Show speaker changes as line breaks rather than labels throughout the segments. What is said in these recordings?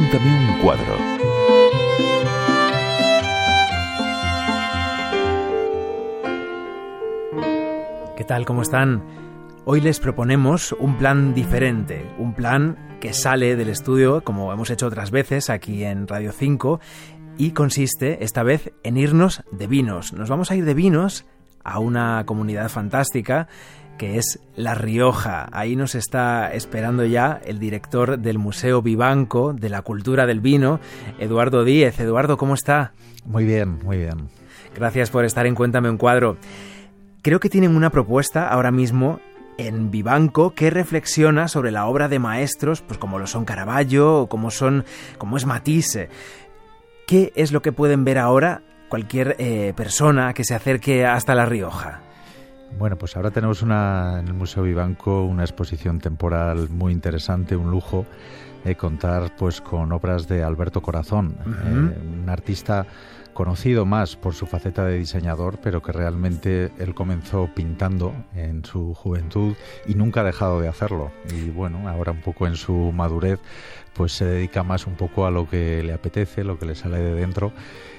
Cuéntame un cuadro.
¿Qué tal? ¿Cómo están? Hoy les proponemos un plan diferente, un plan que sale del estudio, como hemos hecho otras veces aquí en Radio 5, y consiste, esta vez, en irnos de vinos. Nos vamos a ir de vinos a una comunidad fantástica que es La Rioja. Ahí nos está esperando ya el director del Museo Vivanco de la Cultura del Vino, Eduardo Díez. Eduardo, ¿cómo está?
Muy bien, muy bien.
Gracias por estar en Cuéntame un cuadro. Creo que tienen una propuesta ahora mismo en Vivanco que reflexiona sobre la obra de maestros, pues como lo son Caravaggio o como es Matisse. ¿Qué es lo que pueden ver ahora cualquier persona que se acerque hasta La Rioja?
Bueno, pues ahora tenemos en el Museo Vivanco una exposición temporal muy interesante, un lujo, contar pues con obras de Alberto Corazón, un artista conocido más por su faceta de diseñador, pero que realmente él comenzó pintando en su juventud y nunca ha dejado de hacerlo. Y bueno, ahora un poco en su madurez, pues se dedica más un poco a lo que le apetece, lo que le sale de dentro.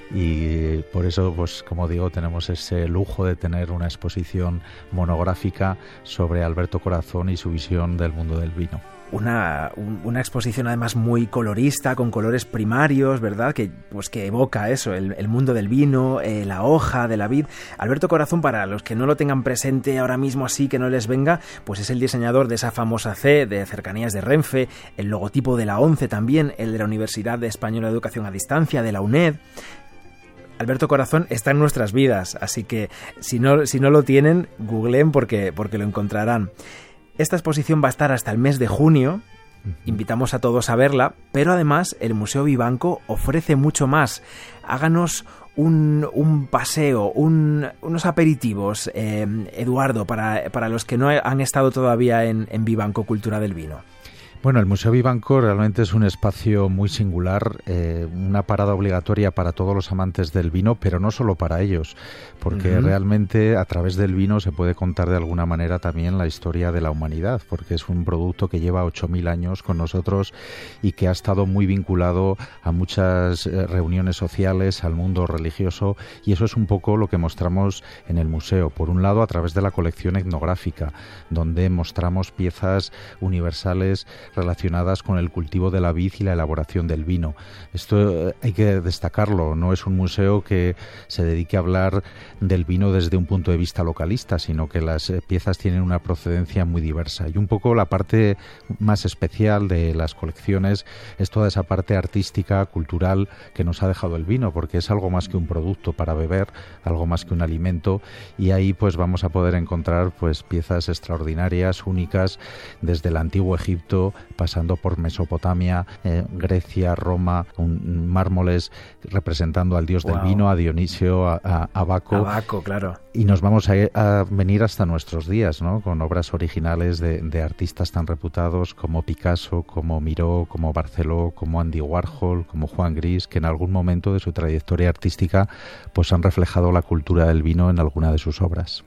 Y por eso, pues como digo, tenemos ese lujo de tener una exposición monográfica sobre Alberto Corazón y su visión del mundo del vino.
Una exposición además muy colorista, con colores primarios, ¿verdad? Que evoca eso, el mundo del vino, la hoja de la vid. Alberto Corazón, para los que no lo tengan presente ahora mismo así, que no les venga, pues es el diseñador de esa famosa C de Cercanías de Renfe, el logotipo de la ONCE también, el de la Universidad Española de Educación a Distancia, de la UNED. Alberto Corazón está en nuestras vidas, así que si no lo tienen, googleen porque lo encontrarán. Esta exposición va a estar hasta el mes de junio, invitamos a todos a verla, pero además el Museo Vivanco ofrece mucho más. Háganos un paseo, unos aperitivos, Eduardo, para los que no han estado todavía en Vivanco Cultura del Vino.
Bueno, el Museo Vivanco realmente es un espacio muy singular, una parada obligatoria para todos los amantes del vino, pero no solo para ellos, porque realmente a través del vino se puede contar de alguna manera también la historia de la humanidad, porque es un producto que lleva 8.000 años con nosotros y que ha estado muy vinculado a muchas reuniones sociales, al mundo religioso, y eso es un poco lo que mostramos en el museo. Por un lado, a través de la colección etnográfica, donde mostramos piezas universales relacionadas con el cultivo de la vid y la elaboración del vino. Esto hay que destacarlo, no es un museo que se dedique a hablar del vino desde un punto de vista localista, sino que las piezas tienen una procedencia muy diversa. Y un poco la parte más especial de las colecciones es toda esa parte artística, cultural que nos ha dejado el vino, porque es algo más que un producto para beber, algo más que un alimento, y ahí pues vamos a poder encontrar pues piezas extraordinarias, únicas, desde el antiguo Egipto, pasando por Mesopotamia, Grecia, Roma, mármoles representando al dios del vino, a Dionisio, a Baco.
Baco, claro.
Y nos vamos a venir hasta nuestros días, ¿no? Con obras originales de artistas tan reputados como Picasso, como Miró, como Barceló, como Andy Warhol, como Juan Gris, que en algún momento de su trayectoria artística pues han reflejado la cultura del vino en alguna de sus obras.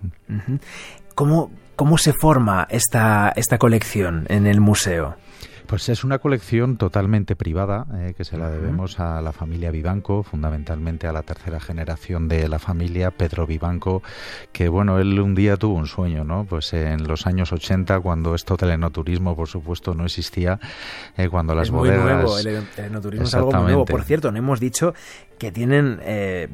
¿Cómo se forma esta colección en el museo?
Pues es una colección totalmente privada, que se la debemos a la familia Vivanco, fundamentalmente a la tercera generación de la familia, Pedro Vivanco, que bueno, él un día tuvo un sueño, ¿no? Pues en los años 80, cuando esto del enoturismo, por supuesto, no existía, cuando las bodegas...
Es muy nuevo, el enoturismo es algo muy nuevo. Por cierto, no hemos dicho que tienen,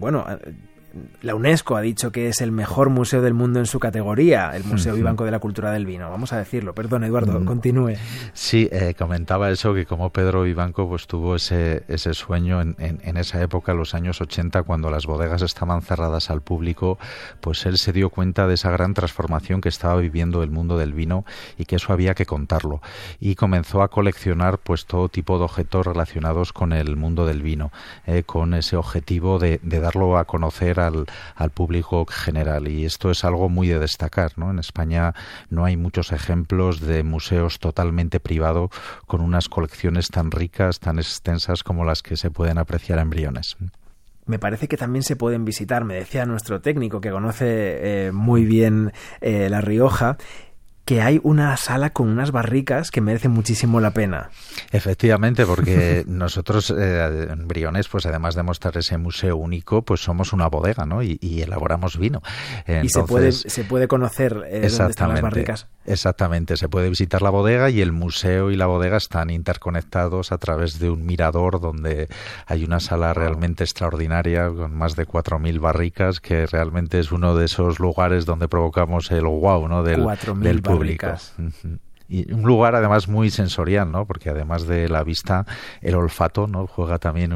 la UNESCO ha dicho que es el mejor museo del mundo en su categoría, el Museo Vivanco de la Cultura del Vino. Vamos a decirlo. Perdón, Eduardo, continúe.
Sí, comentaba eso, que como Pedro Vivanco pues tuvo ese sueño en esa época, los años 80, cuando las bodegas estaban cerradas al público, pues él se dio cuenta de esa gran transformación que estaba viviendo el mundo del vino y que eso había que contarlo. Y comenzó a coleccionar pues todo tipo de objetos relacionados con el mundo del vino, con ese objetivo de darlo a conocer al público general, y esto es algo muy de destacar, ¿no? En España no hay muchos ejemplos de museos totalmente privados con unas colecciones tan ricas, tan extensas como las que se pueden apreciar en Briones.
Me parece que también se pueden visitar, me decía nuestro técnico que conoce muy bien La Rioja, que hay una sala con unas barricas que merece muchísimo la pena.
Efectivamente, porque nosotros en Briones, pues además de mostrar ese museo único, pues somos una bodega, ¿no? Y elaboramos vino.
Entonces, y se puede conocer dónde están las barricas.
Exactamente, se puede visitar la bodega y el museo y la bodega están interconectados a través de un mirador donde hay una sala realmente extraordinaria con más de 4.000 barricas, que realmente es uno de esos lugares donde provocamos el wow, ¿no? del público. Uh-huh. Y un lugar además muy sensorial, ¿no? Porque además de la vista, el olfato, ¿no? Juega también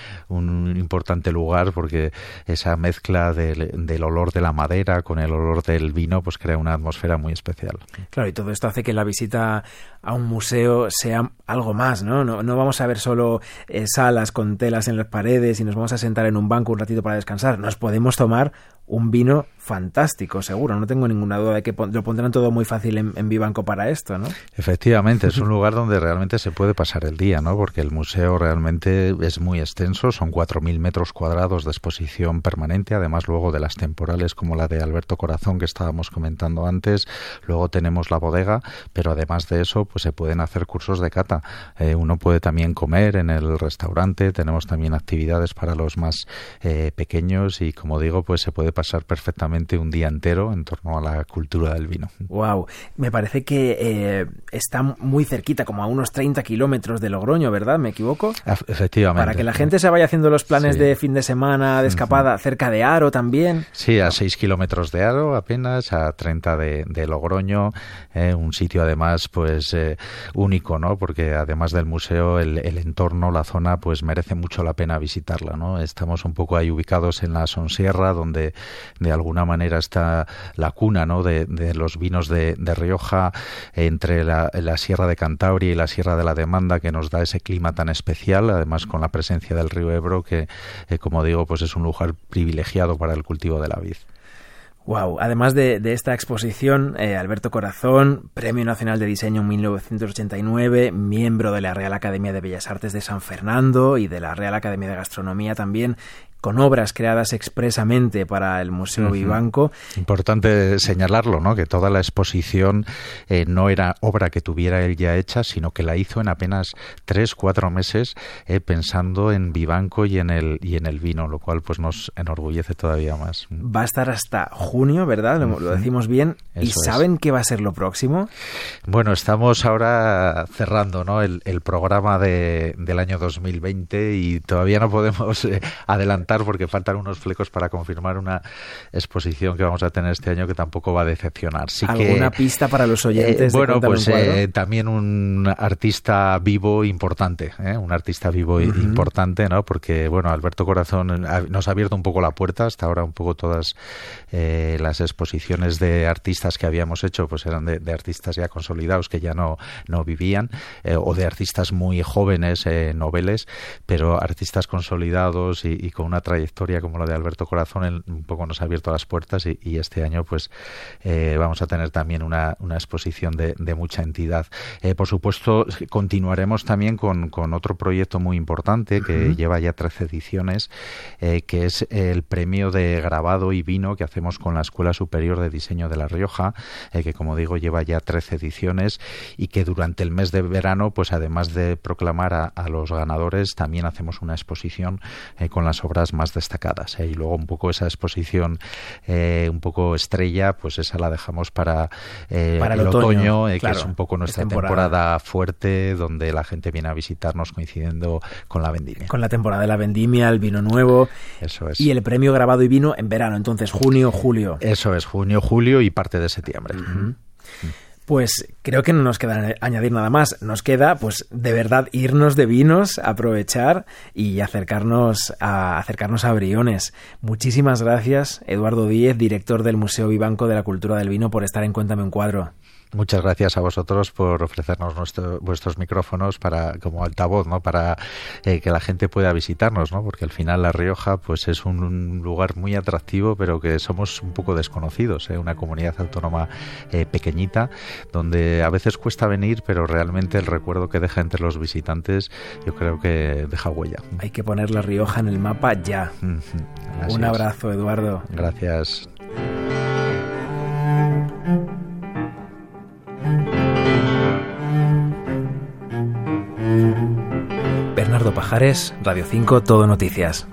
un importante lugar, porque esa mezcla del olor de la madera con el olor del vino pues crea una atmósfera muy especial.
Claro, y todo esto hace que la visita a un museo sea algo más, ¿no? No vamos a ver solo salas con telas en las paredes y nos vamos a sentar en un banco un ratito para descansar. Nos podemos tomar un vino fantástico, seguro. No tengo ninguna duda de que lo pondrán todo muy fácil en Vivanco para esto, ¿no?
Efectivamente, es un lugar donde realmente se puede pasar el día, ¿no? Porque el museo realmente es muy extenso, son 4.000 metros cuadrados de exposición permanente, además luego de las temporales como la de Alberto Corazón que estábamos comentando antes, luego tenemos la bodega, pero además de eso pues se pueden hacer cursos de cata. Uno puede también comer en el restaurante, tenemos también actividades para los más pequeños y, como digo, pues se puede pasar perfectamente un día entero en torno a la cultura del vino.
Wow, me parece que está muy cerquita, como a unos 30 kilómetros de Logroño, ¿verdad? ¿Me equivoco?
Efectivamente.
Para que la gente se vaya haciendo los planes de fin de semana, de escapada, cerca de Haro también.
Sí, a 6 kilómetros de Haro apenas, a 30 de Logroño, un sitio además pues único, ¿no? Porque además del museo, el entorno, la zona, pues merece mucho la pena visitarla, ¿no? Estamos un poco ahí ubicados en la Sonsierra, donde de alguna manera está la cuna, ¿no? de los vinos de Rioja, entre la Sierra de Cantabria y la Sierra de la Demanda, que nos da ese clima tan especial, además con la presencia del río Ebro, que como digo, pues es un lugar privilegiado para el cultivo de la vid.
Wow, además de esta exposición, Alberto Corazón, Premio Nacional de Diseño en 1989, miembro de la Real Academia de Bellas Artes de San Fernando y de la Real Academia de Gastronomía también, con obras creadas expresamente para el Museo Vivanco.
Importante señalarlo, ¿no? Que toda la exposición no era obra que tuviera él ya hecha, sino que la hizo en apenas 3-4 meses, pensando en Vivanco y en el vino, lo cual pues nos enorgullece todavía más.
Va a estar hasta junio, ¿verdad? Lo decimos bien. Eso. ¿Y saben qué va a ser lo próximo?
Bueno, estamos ahora cerrando, ¿no? el programa del año 2020 y todavía no podemos adelantar porque faltan unos flecos para confirmar una exposición que vamos a tener este año que tampoco va a decepcionar. Sí.
¿Alguna pista para los oyentes?
Bueno, pues también un artista vivo importante, un artista vivo importante, ¿no? Porque, bueno, Alberto Corazón nos ha abierto un poco la puerta. Hasta ahora un poco todas las exposiciones de artistas que habíamos hecho pues eran de artistas ya consolidados que ya no vivían, o de artistas muy jóvenes, noveles, pero artistas consolidados y con una trayectoria como la de Alberto Corazón, él un poco nos ha abierto las puertas y este año pues vamos a tener también una exposición de mucha entidad. Por supuesto, continuaremos también con otro proyecto muy importante que lleva ya 13 ediciones, que es el premio de grabado y vino que hacemos con la Escuela Superior de Diseño de La Rioja, que como digo lleva ya 13 ediciones y que durante el mes de verano, pues además de proclamar a los ganadores, también hacemos una exposición con las obras más destacadas, y luego un poco esa exposición un poco estrella, pues esa la dejamos para el otoño, claro, que es un poco nuestra temporada fuerte, donde la gente viene a visitarnos coincidiendo con la vendimia.
Con la temporada de la vendimia, el vino nuevo.
Eso es.
Y el premio grabado y vino en verano, entonces junio, julio.
Eso es, junio, julio y parte de septiembre.
Pues creo que no nos queda añadir nada más. Nos queda, pues, de verdad irnos de vinos, aprovechar y acercarnos a Briones. Muchísimas gracias, Eduardo Díez, director del Museo Vivanco de la Cultura del Vino, por estar en Cuéntame un Cuadro.
Muchas gracias a vosotros por ofrecernos vuestros micrófonos como altavoz, ¿no? Para que la gente pueda visitarnos, ¿no? Porque al final La Rioja pues es un lugar muy atractivo, pero que somos un poco desconocidos, una comunidad autónoma pequeñita, donde a veces cuesta venir, pero realmente el recuerdo que deja entre los visitantes yo creo que deja huella.
Hay que poner La Rioja en el mapa ya. Un abrazo, Eduardo.
Gracias.
Pajares, Radio 5, Todo Noticias.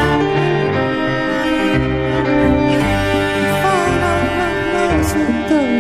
The